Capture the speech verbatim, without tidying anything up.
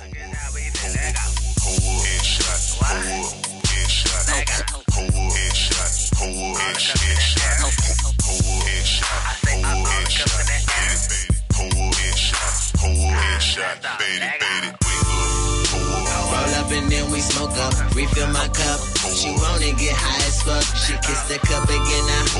Roll up and then we smoke up. Refill my cup. She wanna get high as fuck. She kissed the cup again. I